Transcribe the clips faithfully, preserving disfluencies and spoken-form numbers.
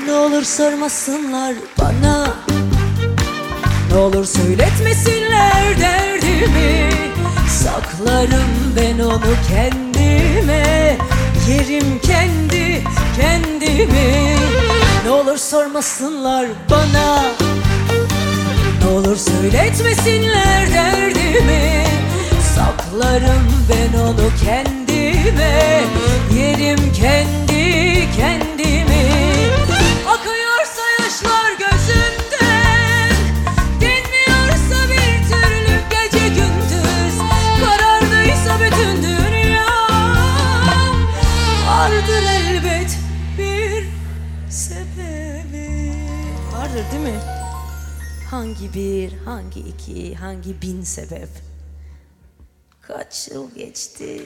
Ne olur sormasınlar bana, ne olur söyletmesinler derdimi. Saklarım ben onu kendime, yerim kendi kendimi. Ne olur sormasınlar bana, ne olur söyletmesinler derdimi. Saklarım ben onu kendime, yerim kendi kendimi. Akıyorsa yaşlar gözümden, dinmiyorsa bir türlü gece gündüz, karardıysa bütün dünya, vardır elbet bir sebebi. Vardır değil mi? Hangi bir, hangi iki, hangi bin sebep? Kaç yıl geçti?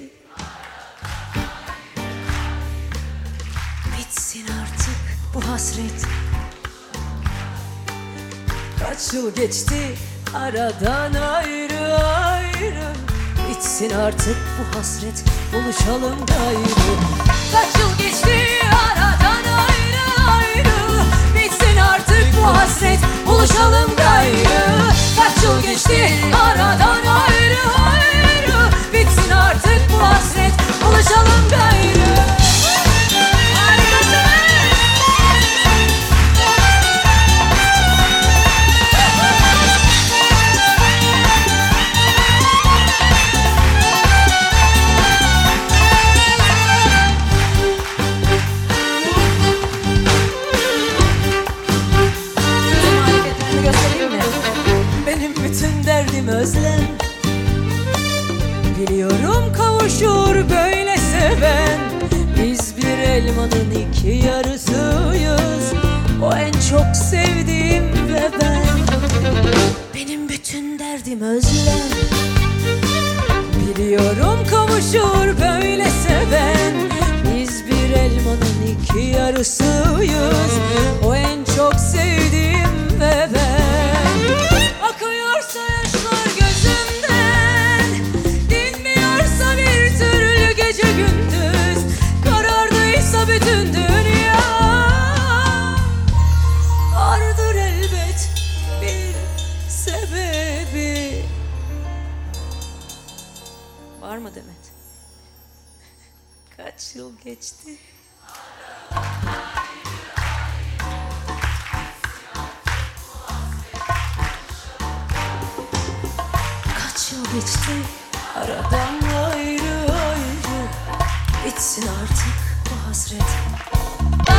Bitsin artık bu hasret. Kaç yıl geçti aradan ayrı ayrı. Bitsin artık bu hasret, buluşalım gayrı. Kaç yıl geçti aradan ayrı ayrı. Bitsin artık bu hasret, buluşalım gayrı. Kaç yıl geçti aradan ayrı ayrı. Bitsin artık bu hasret, buluşalım gayrı. Özlem, biliyorum kavuşur böyle seven. Biz bir elmanın iki yarısıyız, o en çok sevdiğim ve ben. Benim bütün derdim özlem, biliyorum kavuşur böyle seven. Biz bir elmanın iki yarısıyız, o en çok sevdiğim ve ben. Akıyorsa yaşlar gözümden, dinmiyorsa bir türlü gece gündüz, karardıysa bütün dünya, vardır elbet bir sebebi. Var mı Demet? Kaç yıl geçti? Kaç yıl geçti aradan ayrı ayrı. Bitsin artık bu hasret,